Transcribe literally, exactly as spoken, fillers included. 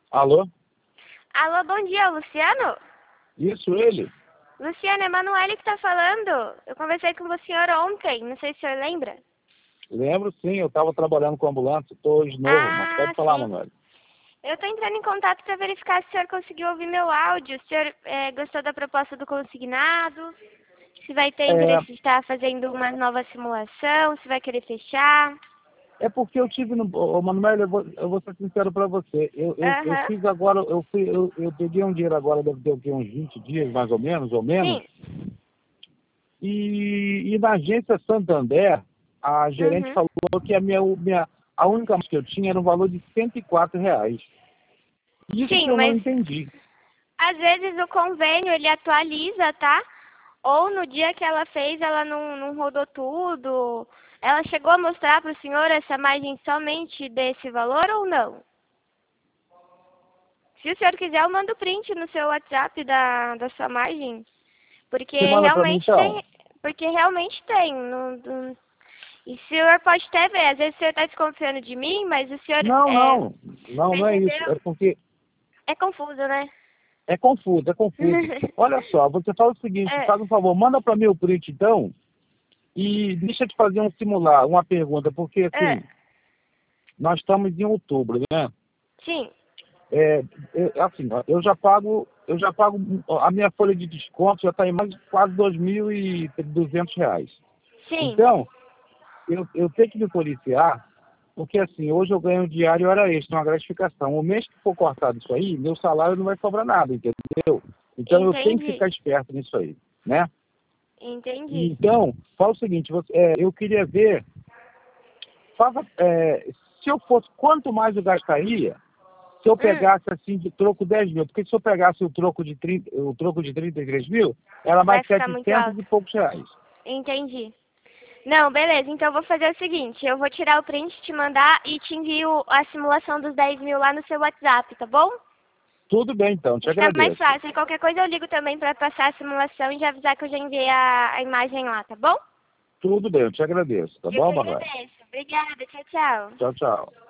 Alô? Alô, bom dia, Luciano? Isso, ele? Luciano, é Emanuele que tá falando. Eu conversei com o senhor ontem, não sei se o senhor lembra. Lembro sim, eu estava trabalhando com ambulância, estou hoje novo, mas Ah, pode falar, sim. Manuel. Eu tô entrando em contato para verificar se o senhor conseguiu ouvir meu áudio, se o senhor eh, gostou da proposta do consignado, se vai ter É, interesse de estar fazendo uma nova simulação, se vai querer fechar. é porque eu tive no. Ô, Manuel, eu vou, eu vou ser sincero para você. Eu, eu, eu Aham. fiz agora, eu, fui, eu, eu peguei um dinheiro agora, deve ter o quê, uns vinte dias, mais ou menos, ou menos. Sim. E, e na agência Santander, a gerente Uhum. falou que a minha, minha, a única que eu tinha era um valor de cento e quatro reais. Isso que Sim, eu não mas entendi. às vezes o convênio ele atualiza, tá? Ou no dia que ela fez, ela não, não rodou tudo. Ela chegou a mostrar para o senhor essa margem somente desse valor ou não? Se o senhor quiser, eu mando print no seu WhatsApp da, da sua margem. Porque Você manda para mim realmente então? tem. Porque realmente tem. Não, não- e o senhor pode até ver, às vezes o senhor está desconfiando de mim, mas o senhor Não, é, não. Não, não é isso. percebeu? É porque É confuso, né? é confuso, é confuso. Olha só, você faz o seguinte, É, faz um favor, manda para mim o print então, e deixa eu te fazer um simular, uma pergunta, porque é, assim, nós estamos em outubro, né? sim, É, é, assim, ó, eu já pago, eu já pago, a minha folha de desconto já está em mais de quase dois mil e duzentos reais. sim. Então, eu, eu tenho que me policiar, porque assim, hoje eu ganho um diário hora extra, uma gratificação. O mês que for cortado isso aí, meu salário não vai sobrar nada, entendeu? Então eu tenho que Entendi, ficar esperto nisso aí, né? E, entendi. então, fala o seguinte, você, é, eu queria ver, faça, é, se eu fosse, quanto mais eu gastaria, se eu Hum, pegasse assim de troco dez mil, porque se eu pegasse o troco de trinta, o troco de trinta e três mil, era vai mais ficar muito setecentos e alto. poucos reais. Entendi. Não, beleza. Então eu vou fazer o seguinte, eu vou tirar o print, te mandar e te envio a simulação dos dez mil lá no seu WhatsApp, tá bom? Tudo bem então, te Fica mais agradeço. fácil. Qualquer coisa eu ligo também para passar a simulação e já avisar que eu já enviei a, a imagem lá, tá bom? Tudo bem, eu te agradeço, tá Eu que bom, Manuel? agradeço. Obrigada. Tchau, tchau. Tchau, tchau.